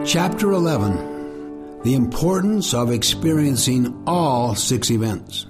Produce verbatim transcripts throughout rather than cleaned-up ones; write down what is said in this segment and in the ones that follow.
Chapter eleven. The importance of experiencing all six events.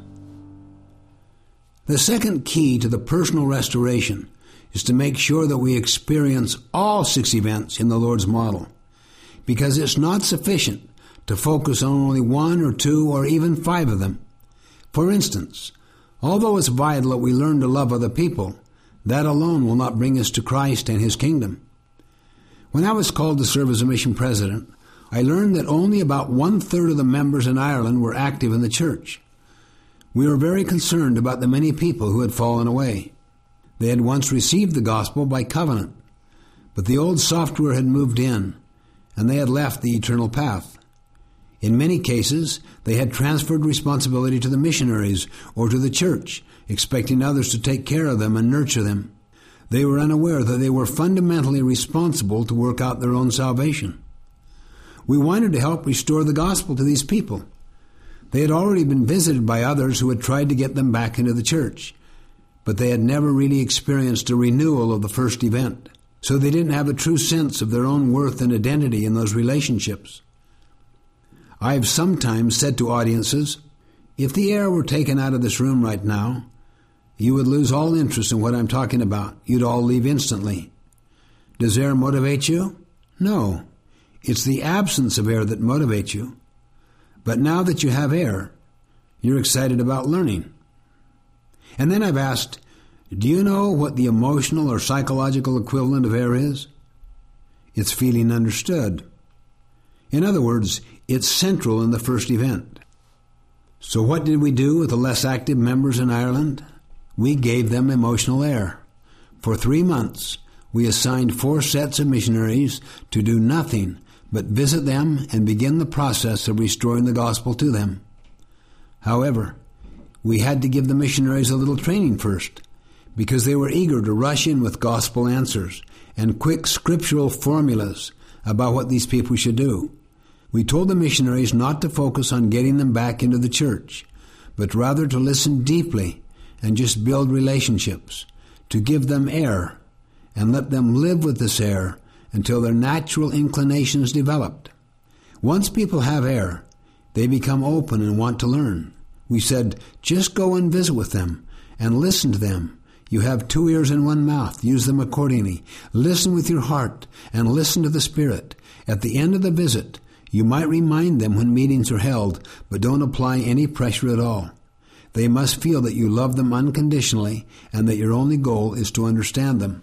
The second key to the personal restoration is to make sure that we experience all six events in the Lord's model, because it's not sufficient to focus on only one or two or even five of them. For instance, although it's vital that we learn to love other people, that alone will not bring us to Christ and His kingdom. When I was called to serve as a mission president, I learned that only about one-third of the members in Ireland were active in the church. We were very concerned about the many people who had fallen away. They had once received the gospel by covenant, but the old software had moved in, and they had left the eternal path. In many cases, they had transferred responsibility to the missionaries or to the church, expecting others to take care of them and nurture them. They were unaware that they were fundamentally responsible to work out their own salvation. We wanted to help restore the gospel to these people. They had already been visited by others who had tried to get them back into the church, but they had never really experienced a renewal of the first event, so they didn't have a true sense of their own worth and identity in those relationships. I have sometimes said to audiences, if the air were taken out of this room right now, you would lose all interest in what I'm talking about. You'd all leave instantly. Does air motivate you? No. It's the absence of air that motivates you. But now that you have air, you're excited about learning. And then I've asked, do you know what the emotional or psychological equivalent of air is? It's feeling understood. In other words, it's central in the first event. So what did we do with the less active members in Ireland? We gave them emotional air. For three months, we assigned four sets of missionaries to do nothing but visit them and begin the process of restoring the gospel to them. However, we had to give the missionaries a little training first, because they were eager to rush in with gospel answers and quick scriptural formulas about what these people should do. We told the missionaries not to focus on getting them back into the church, but rather to listen deeply and just build relationships, to give them air and let them live with this air until their natural inclinations developed. Once people have air, they become open and want to learn. We said, just go and visit with them and listen to them. You have two ears and one mouth. Use them accordingly. Listen with your heart and listen to the Spirit. At the end of the visit, you might remind them when meetings are held, but don't apply any pressure at all. They must feel that you love them unconditionally and that your only goal is to understand them.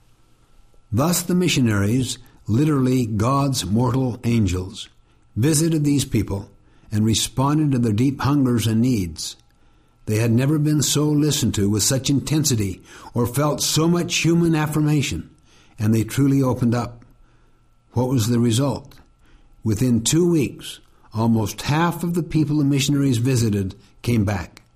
Thus the missionaries, literally God's mortal angels, visited these people and responded to their deep hungers and needs. They had never been so listened to with such intensity or felt so much human affirmation, and they truly opened up. What was the result? Within two weeks, almost half of the people the missionaries visited came back.